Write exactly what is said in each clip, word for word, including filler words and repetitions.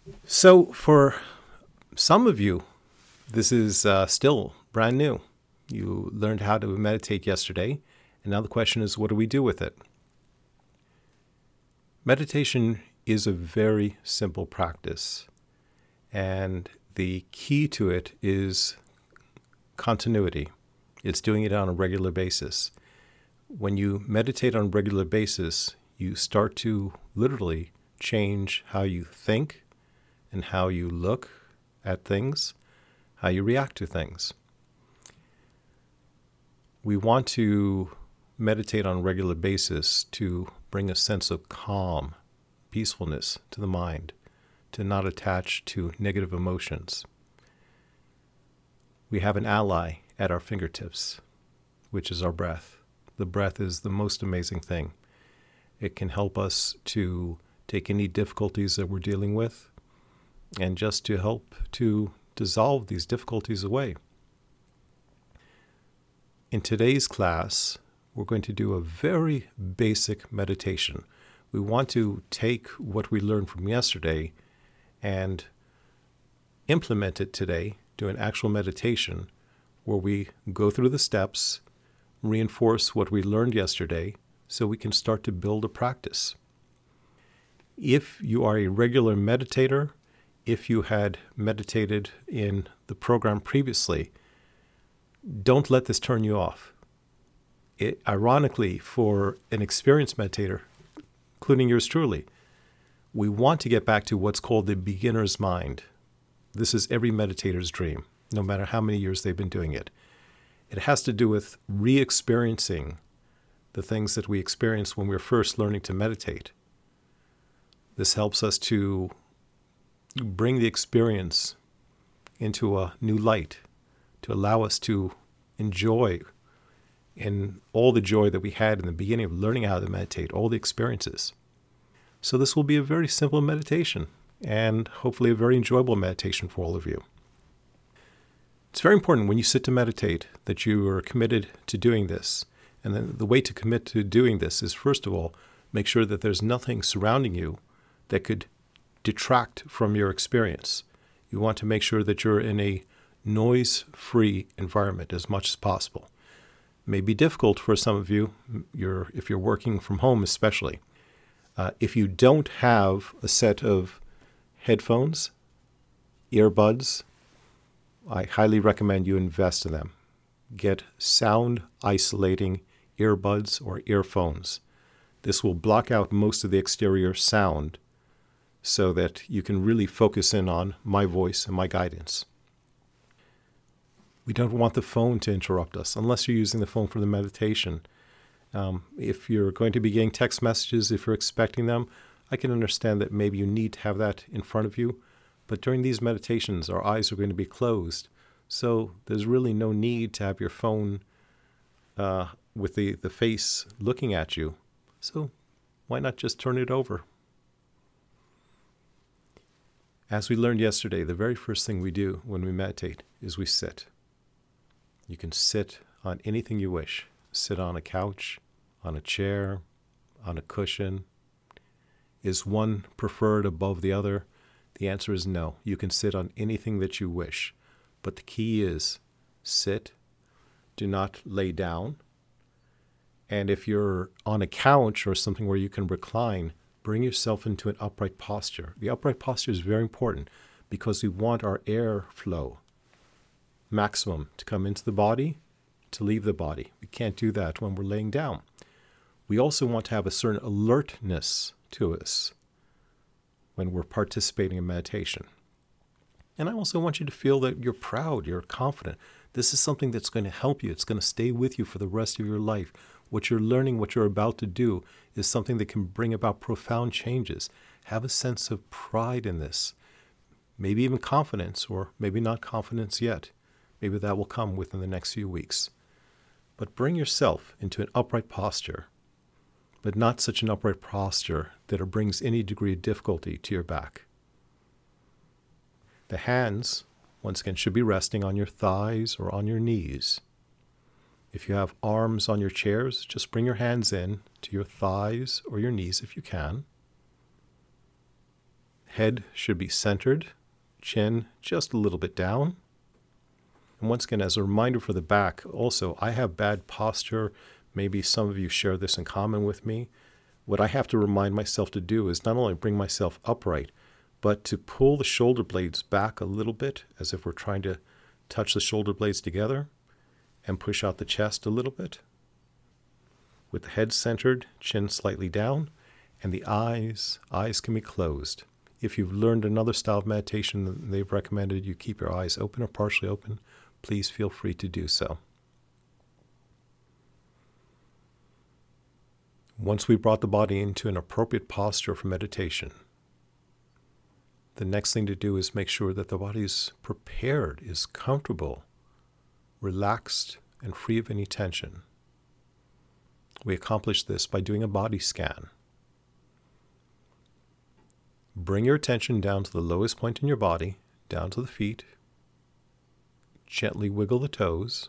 So, for some of you, this is uh, still brand new. You learned how to meditate yesterday, and now the question is, what do we do with it? Meditation is a very simple practice, and the key to it is continuity. It's doing it on a regular basis. When you meditate on a regular basis, you start to literally change how you think and how you look at things, how you react to things. We want to meditate on a regular basis to bring a sense of calm, peacefulness to the mind, to not attach to negative emotions. We have an ally at our fingertips, which is our breath. The breath is the most amazing thing. It can help us to take any difficulties that we're dealing with and just to help to dissolve these difficulties away. In today's class, we're going to do a very basic meditation. We want to take what we learned from yesterday and implement it today, do an actual meditation where we go through the steps, reinforce what we learned yesterday so we can start to build a practice. If you are a regular meditator, if you had meditated in the program previously, don't let this turn you off. It, ironically, for an experienced meditator, including yours truly, we want to get back to what's called the beginner's mind. This is every meditator's dream, no matter how many years they've been doing it. It has to do with re-experiencing the things that we experienced when we were first learning to meditate. This helps us to bring the experience into a new light, to allow us to enjoy in all the joy that we had in the beginning of learning how to meditate, all the experiences. So this will be a very simple meditation and hopefully a very enjoyable meditation for all of you. It's very important when you sit to meditate that you are committed to doing this. And then the way to commit to doing this is, first of all, make sure that there's nothing surrounding you that could detract from your experience. You want to make sure that you're in a noise-free environment as much as possible. It may be difficult for some of you, you're, if you're working from home especially. Uh, if you don't have a set of headphones, earbuds, I highly recommend you invest in them. Get sound isolating earbuds or earphones. This will block out most of the exterior sound so that you can really focus in on my voice and my guidance. We don't want the phone to interrupt us unless you're using the phone for the meditation. Um, if you're going to be getting text messages, if you're expecting them, I can understand that maybe you need to have that in front of you. But during these meditations, our eyes are going to be closed. So there's really no need to have your phone uh, with the, the face looking at you. So why not just turn it over? As we learned yesterday, the very first thing we do when we meditate is we sit. You can sit on anything you wish. Sit on a couch, on a chair, on a cushion. Is one preferred above the other? The answer is no. You can sit on anything that you wish. But the key is sit. Do not lay down. And if you're on a couch or something where you can recline, bring yourself into an upright posture. The upright posture is very important because we want our air flow maximum to come into the body, to leave the body. We can't do that when we're laying down. We also want to have a certain alertness to us when we're participating in meditation. And I also want you to feel that you're proud, you're confident. This is something that's going to help you. It's going to stay with you for the rest of your life. What you're learning, what you're about to do is something that can bring about profound changes. Have a sense of pride in this. Maybe even confidence, or maybe not confidence yet. Maybe that will come within the next few weeks. But bring yourself into an upright posture, but not such an upright posture that it brings any degree of difficulty to your back. The hands, once again, should be resting on your thighs or on your knees. If you have arms on your chairs, just bring your hands in to your thighs or your knees if you can. Head should be centered, chin just a little bit down. And once again, as a reminder for the back, also, I have bad posture. Maybe some of you share this in common with me. What I have to remind myself to do is not only bring myself upright, but to pull the shoulder blades back a little bit, as if we're trying to touch the shoulder blades together, and push out the chest a little bit. With the head centered, chin slightly down, and the eyes, eyes can be closed. If you've learned another style of meditation that they've recommended you keep your eyes open or partially open, please feel free to do so. Once we've brought the body into an appropriate posture for meditation, the next thing to do is make sure that the body is prepared, is comfortable, relaxed, and free of any tension. We accomplish this by doing a body scan. Bring your attention down to the lowest point in your body, down to the feet. Gently wiggle the toes.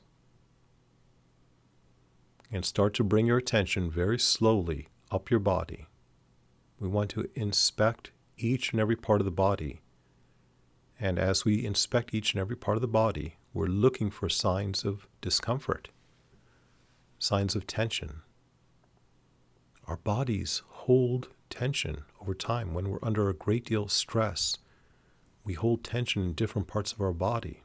And start to bring your attention very slowly up your body. We want to inspect each and every part of the body. And as we inspect each and every part of the body, we're looking for signs of discomfort, signs of tension. Our bodies hold tension over time. When we're under a great deal of stress, we hold tension in different parts of our body.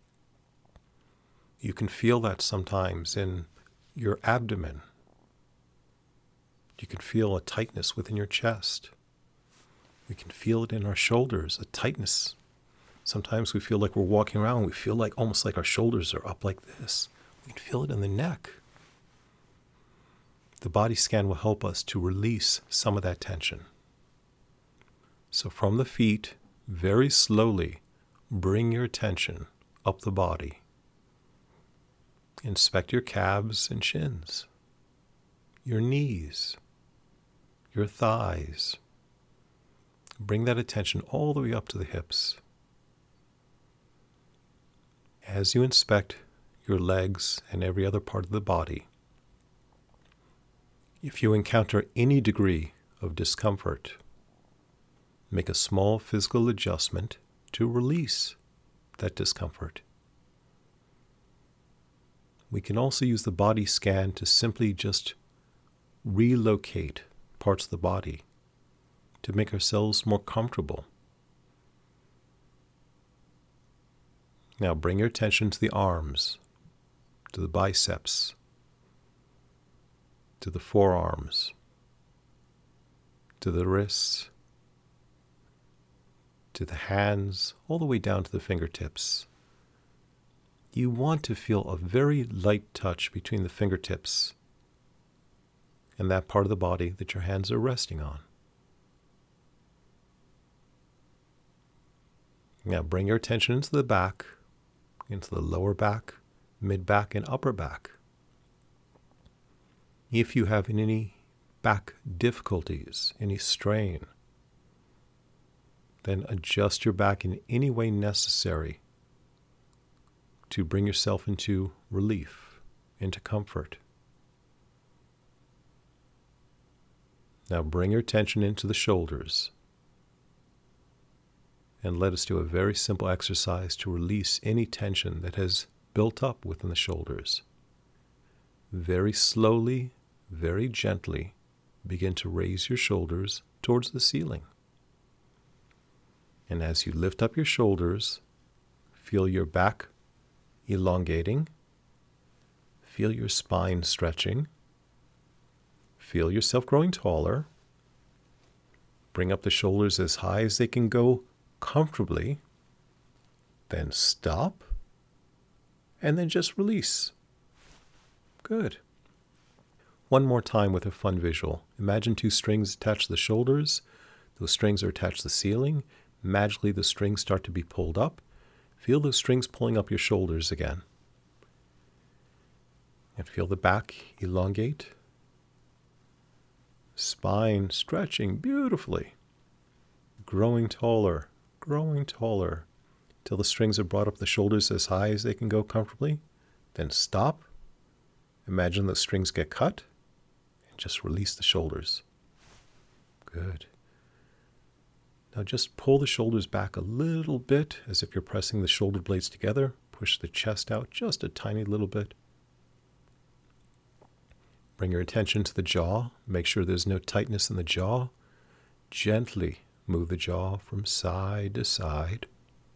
You can feel that sometimes in your abdomen. You can feel a tightness within your chest. We can feel it in our shoulders, a tightness. Sometimes we feel like we're walking around, we feel like almost like our shoulders are up like this. We can feel it in the neck. The body scan will help us to release some of that tension. So from the feet, very slowly, bring your attention up the body. Inspect your calves and shins, your knees, your thighs. Bring that attention all the way up to the hips. As you inspect your legs and every other part of the body, if you encounter any degree of discomfort, make a small physical adjustment to release that discomfort. We can also use the body scan to simply just relocate parts of the body to make ourselves more comfortable. Now bring your attention to the arms, to the biceps, to the forearms, to the wrists, to the hands, all the way down to the fingertips. You want to feel a very light touch between the fingertips and that part of the body that your hands are resting on. Now bring your attention into the back, into the lower back, mid-back, and upper back. If you have any back difficulties, any strain, then adjust your back in any way necessary to bring yourself into relief, into comfort. Now bring your attention into the shoulders. And let us do a very simple exercise to release any tension that has built up within the shoulders. Very slowly, very gently, begin to raise your shoulders towards the ceiling. And as you lift up your shoulders, feel your back elongating. Feel your spine stretching. Feel yourself growing taller. Bring up the shoulders as high as they can go comfortably, then stop, and then just release. Good. One more time with a fun visual. Imagine two strings attached to the shoulders. Those strings are attached to the ceiling. Magically, the strings start to be pulled up. Feel those strings pulling up your shoulders again. And feel the back elongate. Spine stretching beautifully. Growing taller. Growing taller till the strings are brought up the shoulders as high as they can go comfortably. Then stop. Imagine the strings get cut and just release the shoulders. Good. Now just pull the shoulders back a little bit as if you're pressing the shoulder blades together. Push the chest out just a tiny little bit. Bring your attention to the jaw. Make sure there's no tightness in the jaw. Gently move the jaw from side to side.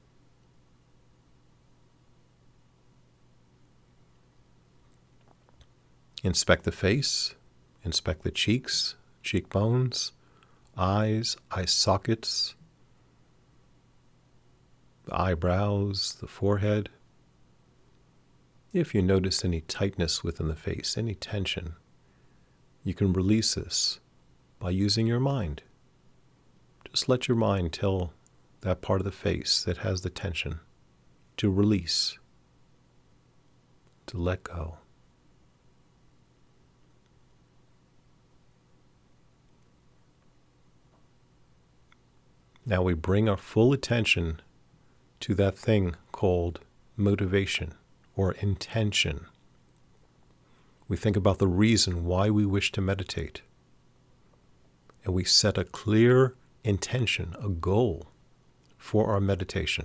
Inspect the face. Inspect the cheeks, cheekbones, eyes, eye sockets, the eyebrows, the forehead. If you notice any tightness within the face, any tension, you can release this by using your mind. Just let your mind tell that part of the face that has the tension to release, to let go. Now we bring our full attention to that thing called motivation or intention. We think about the reason why we wish to meditate. And we set a clear intention, a goal for our meditation.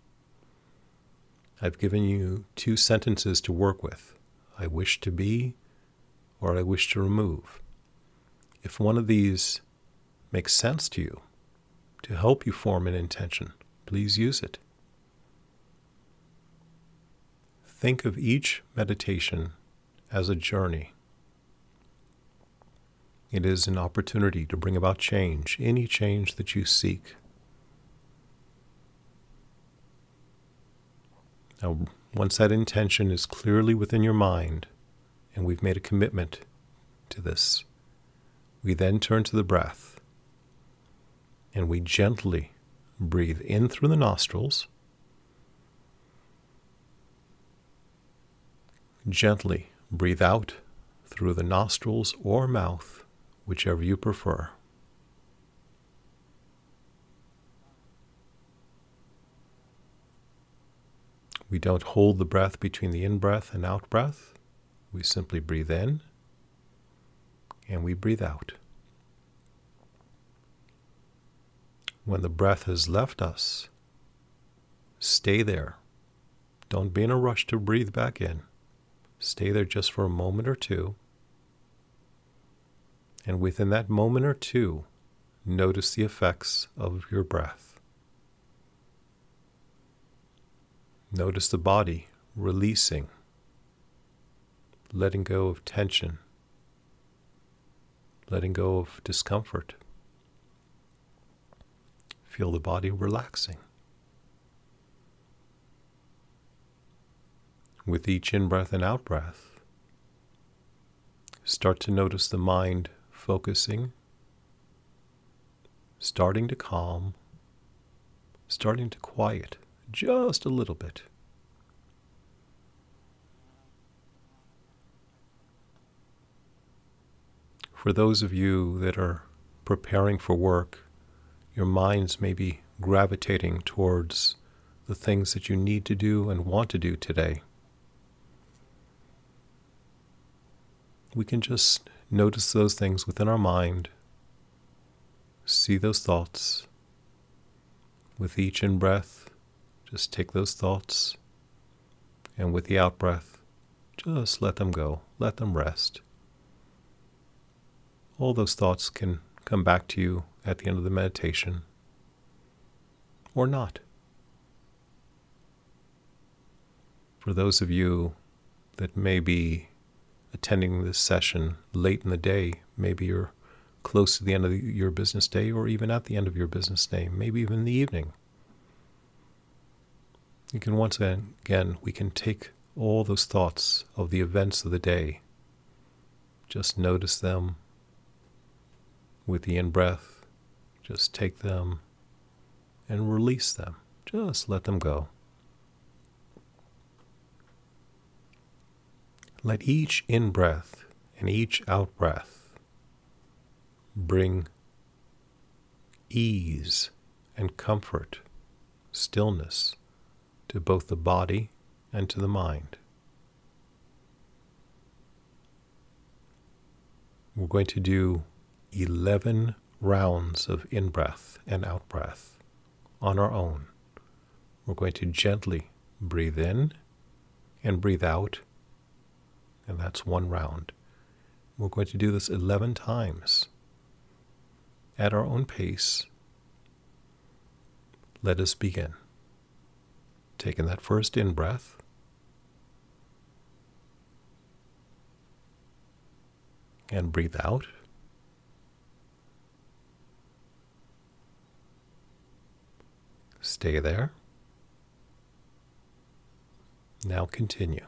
I've given you two sentences to work with. I wish to be, or I wish to remove. If one of these makes sense to you, to help you form an intention, please use it. Think of each meditation as a journey. It is an opportunity to bring about change, any change that you seek. Now, once that intention is clearly within your mind, and we've made a commitment to this, we then turn to the breath. And we gently breathe in through the nostrils, gently breathe out through the nostrils or mouth, whichever you prefer. We don't hold the breath between the in-breath and out-breath. We simply breathe in and we breathe out. When the breath has left us, stay there. Don't be in a rush to breathe back in. Stay there just for a moment or two. And within that moment or two, notice the effects of your breath. Notice the body releasing, letting go of tension, letting go of discomfort. Feel the body relaxing. With each in-breath and out-breath, start to notice the mind focusing, starting to calm, starting to quiet just a little bit. For those of you that are preparing for work, your minds may be gravitating towards the things that you need to do and want to do today. We can just notice those things within our mind, see those thoughts. With each in-breath, just take those thoughts, and with the out-breath, just let them go, let them rest. All those thoughts can come back to you at the end of the meditation, or not. For those of you that may be attending this session late in the day, maybe you're close to the end of the, your business day, or even at the end of your business day, maybe even in the evening. You can once again, we can take all those thoughts of the events of the day, just notice them with the in-breath. Just take them and release them. Just let them go. Let each in-breath and each out-breath bring ease and comfort, stillness to both the body and to the mind. We're going to do eleven rounds of in-breath and out-breath on our own. We're going to gently breathe in and breathe out, and that's one round. We're going to do this eleven times at our own pace. Let us begin. Taking that first in-breath, and breathe out. Stay there. Now continue.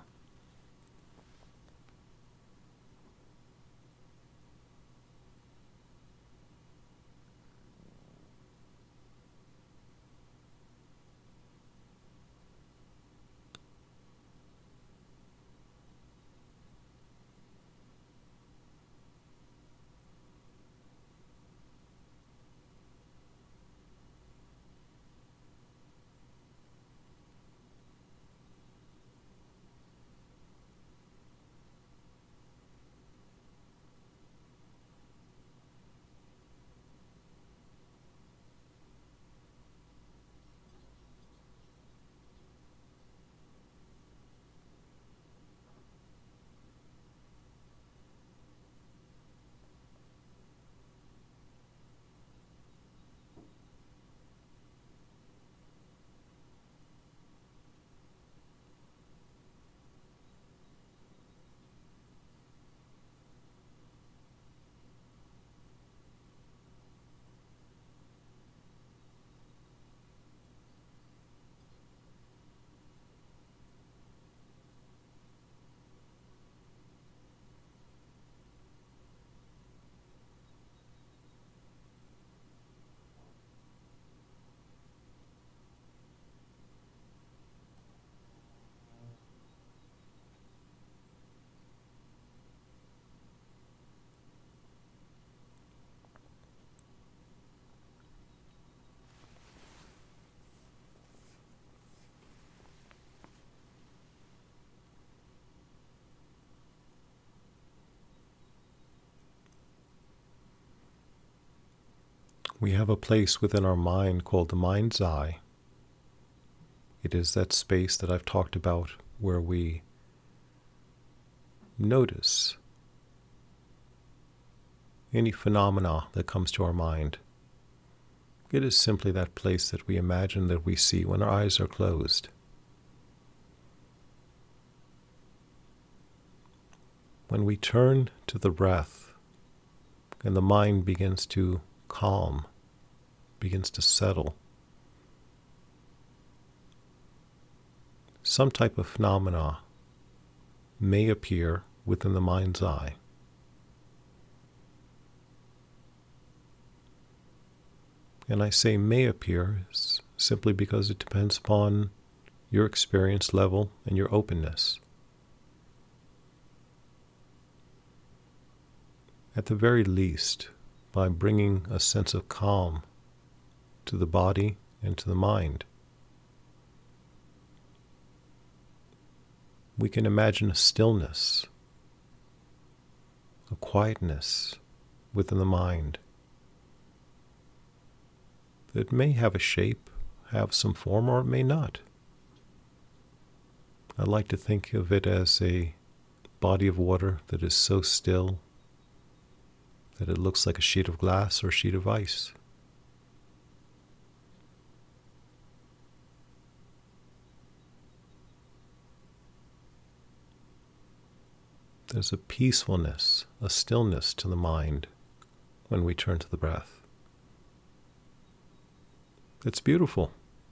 We have a place within our mind called the mind's eye. It is that space that I've talked about where we notice any phenomena that comes to our mind. It is simply that place that we imagine that we see when our eyes are closed. When we turn to the breath and the mind begins to calm, begins to settle, some type of phenomena may appear within the mind's eye. And I say may appear simply because it depends upon your experience level and your openness. At the very least, by bringing a sense of calm to the body and to the mind, we can imagine a stillness, a quietness within the mind that may have a shape, have some form, or it may not. I like to think of it as a body of water that is so still that it looks like a sheet of glass or a sheet of ice. There's a peacefulness, a stillness to the mind when we turn to the breath. It's beautiful.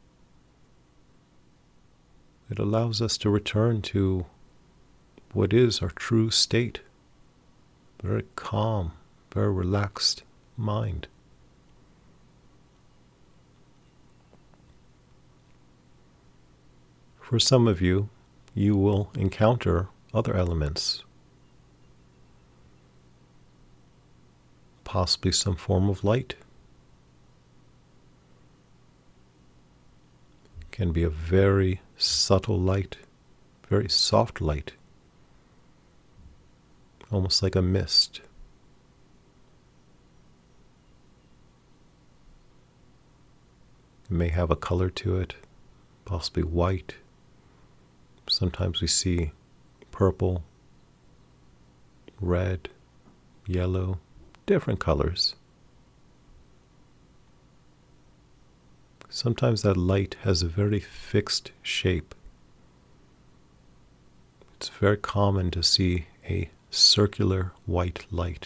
It allows us to return to what is our true state, very calm, very relaxed mind. For some of you, you will encounter other elements, possibly some form of light. It can be a very subtle light, very soft light, almost like a mist. It may have a color to it, possibly white. Sometimes we see purple, red, yellow, different colors. Sometimes that light has a very fixed shape. It's very common to see a circular white light.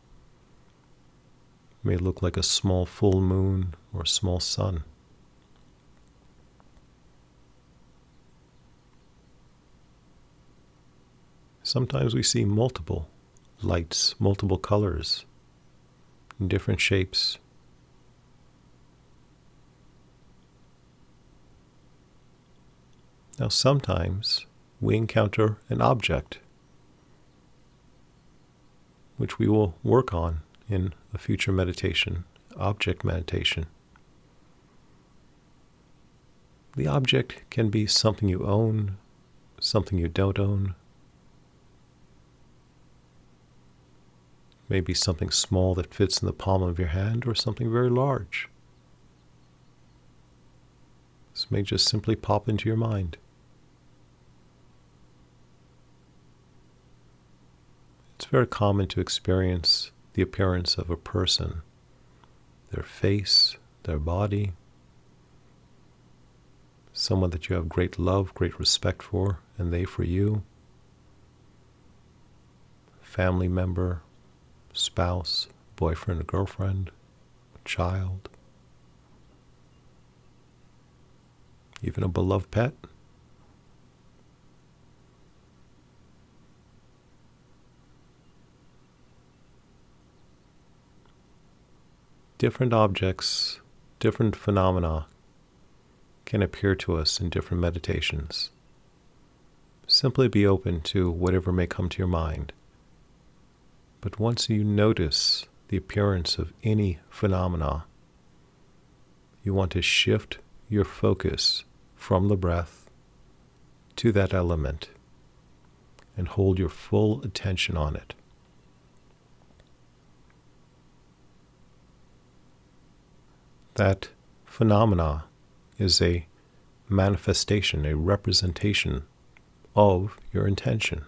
It may look like a small full moon or a small sun. Sometimes we see multiple lights, multiple colors, in different shapes. Now sometimes we encounter an object, which we will work on in a future meditation, object meditation. The object can be something you own, something you don't own. Maybe something small that fits in the palm of your hand, or something very large. This may just simply pop into your mind. It's very common to experience the appearance of a person, their face, their body, someone that you have great love, great respect for, and they for you, family member, spouse, boyfriend or girlfriend, child, even a beloved pet. Different objects, different phenomena can appear to us in different meditations. Simply be open to whatever may come to your mind. But once you notice the appearance of any phenomena, you want to shift your focus from the breath to that element and hold your full attention on it. That phenomena is a manifestation, a representation of your intention.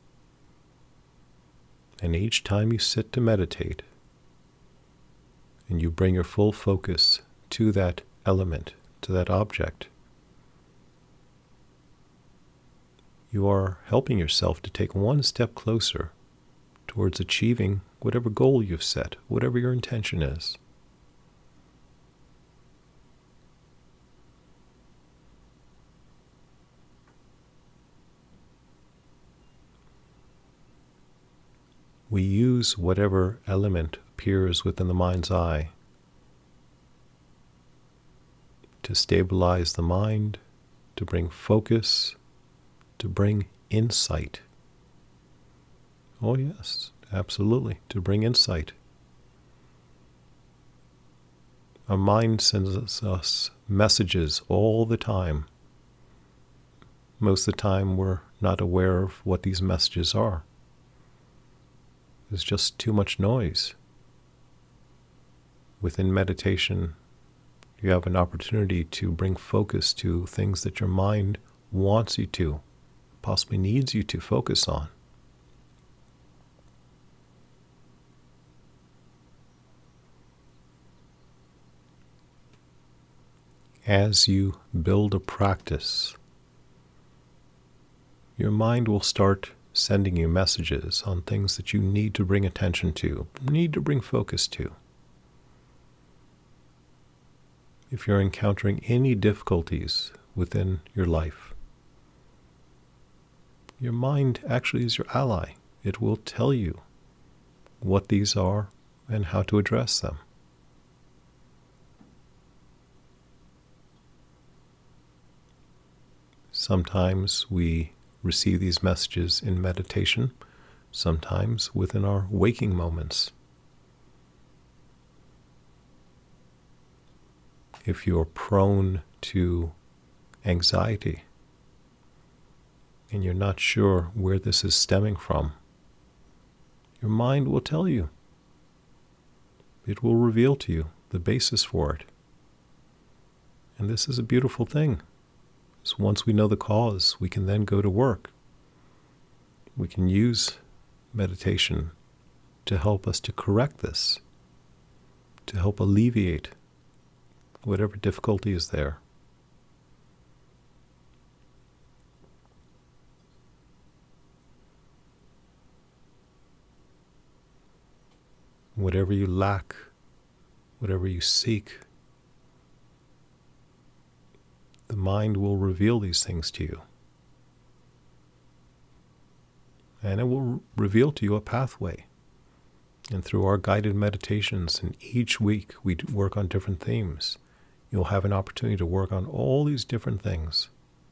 And each time you sit to meditate and you bring your full focus to that element, to that object, you are helping yourself to take one step closer towards achieving whatever goal you've set, whatever your intention is. We use whatever element appears within the mind's eye to stabilize the mind, to bring focus, to bring insight. Oh yes, absolutely, to bring insight. Our mind sends us messages all the time. Most of the time we're not aware of what these messages are. There's just too much noise. Within meditation, you have an opportunity to bring focus to things that your mind wants you to, possibly needs you to focus on. As you build a practice, your mind will start sending you messages on things that you need to bring attention to, need to bring focus to. If you're encountering any difficulties within your life, your mind actually is your ally. It will tell you what these are and how to address them. Sometimes we receive these messages in meditation, sometimes within our waking moments. If you're prone to anxiety and you're not sure where this is stemming from, your mind will tell you. It will reveal to you the basis for it. And this is a beautiful thing. So once we know the cause, we can then go to work. We can use meditation to help us to correct this, to help alleviate whatever difficulty is there. Whatever you lack, whatever you seek, the mind will reveal these things to you. And it will reveal to you a pathway. And through our guided meditations, and each week we work on different themes, you'll have an opportunity to work on all these different things.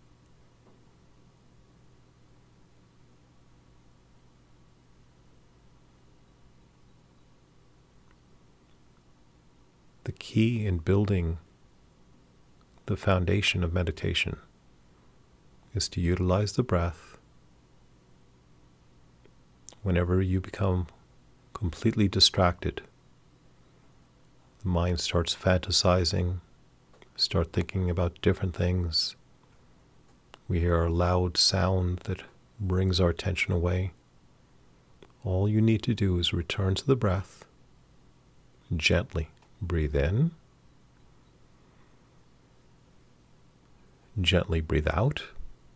The key in building the foundation of meditation is to utilize the breath whenever you become completely distracted. The mind starts fantasizing, start thinking about different things. We hear a loud sound that brings our attention away. All you need to do is return to the breath, gently breathe in, gently breathe out.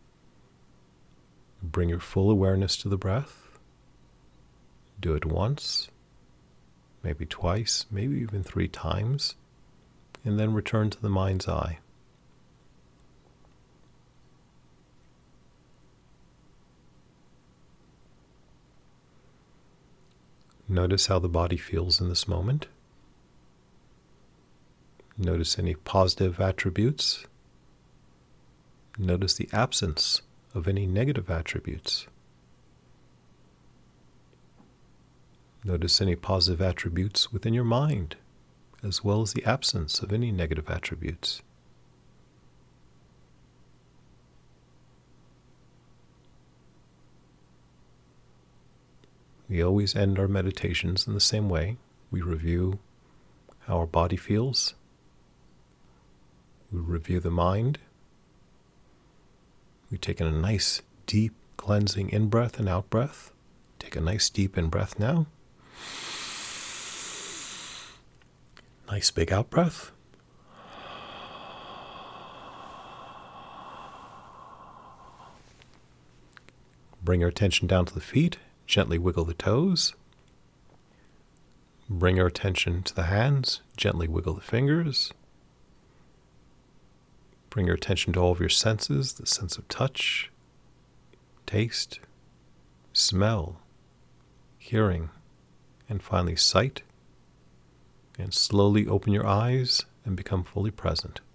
Bring your full awareness to the breath. Do it once, maybe twice, maybe even three times, and then return to the mind's eye. Notice how the body feels in this moment. Notice any positive attributes. Notice the absence of any negative attributes. Notice any positive attributes within your mind, as well as the absence of any negative attributes. We always end our meditations in the same way. We review how our body feels. We review the mind. We take in a nice, deep, cleansing in-breath and out-breath. Take a nice, deep in-breath now. Nice, big out-breath. Bring your attention down to the feet. Gently wiggle the toes. Bring your attention to the hands. Gently wiggle the fingers. Bring your attention to all of your senses, the sense of touch, taste, smell, hearing, and finally sight. And slowly open your eyes and become fully present.